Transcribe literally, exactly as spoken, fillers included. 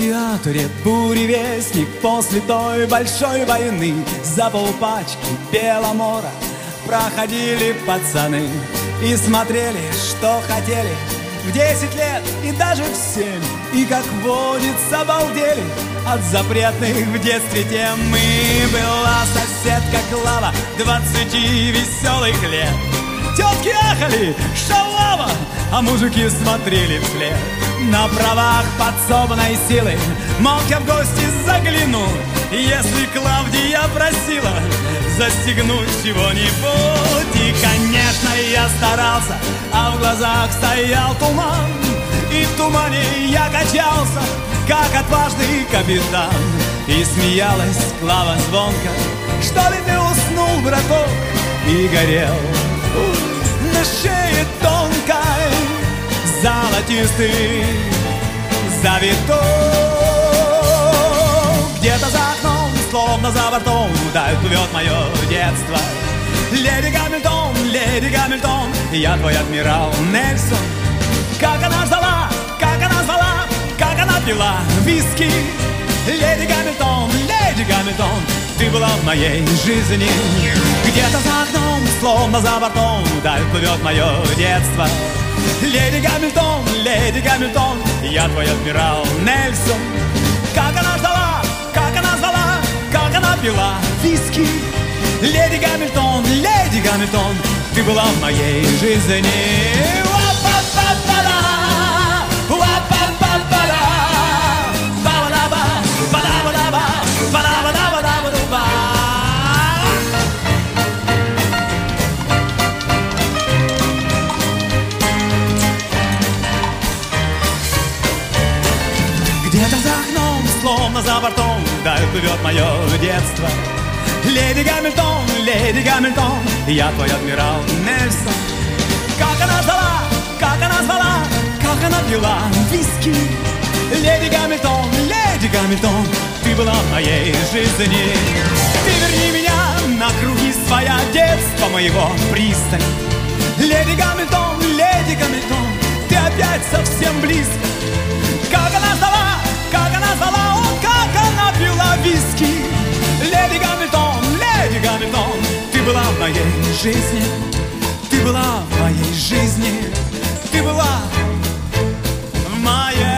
радиаторе буревестник после той большой войны. За полпачки Беломора проходили пацаны и смотрели, что хотели в десять лет и даже в семь. И, как водится, обалдели от запретных в детстве тем. И была соседка Клава, двадцати веселых лет. Тетки ахали, шалава, а мужики смотрели вслед. На правах подсобной силы мог я в гости заглянуть, если Клавдия просила застегнуть чего-нибудь. И, конечно, я старался, а в глазах стоял туман, и в тумане я качался, как отважный капитан. И смеялась Клава звонко: что ли ты уснул, браток? И горел на шее тонкой золотистый завиток. Где-то за окном, словно за бортом, вдаль плывет мое детство. Леди Гамильтон, леди Гамильтон, я твой адмирал Нельсон. Как она ждала, как она звала, как она пила виски. Леди Гамильтон, леди Гамильтон, ты была в моей жизни. Где-то за окном, словно за бортом, вдаль плывет мое детство. Леди Гамильтон, леди Гамильтон, я твой адмирал Нельсон. Как она ждала, как она звала, как она пила виски. Леди Гамильтон, леди Гамильтон, ты была в моей жизни. Где-то за окном, словно за бортом, вдаль плывет мое детство. Леди Гамильтон, леди Гамильтон, я твой адмирал Нельсон. Как она ждала, как она звала, как она пила виски. Леди Гамильтон, леди Гамильтон, ты была в моей жизни. Ты верни меня на круги своя, детства моего пристань. Леди Гамильтон, леди Гамильтон, ты опять совсем близко. Как она ждала, как она звала, о, как она пила виски. Леди Гамильтон, леди Гамильтон, ты была в моей жизни. Ты была в моей жизни. Ты была в моей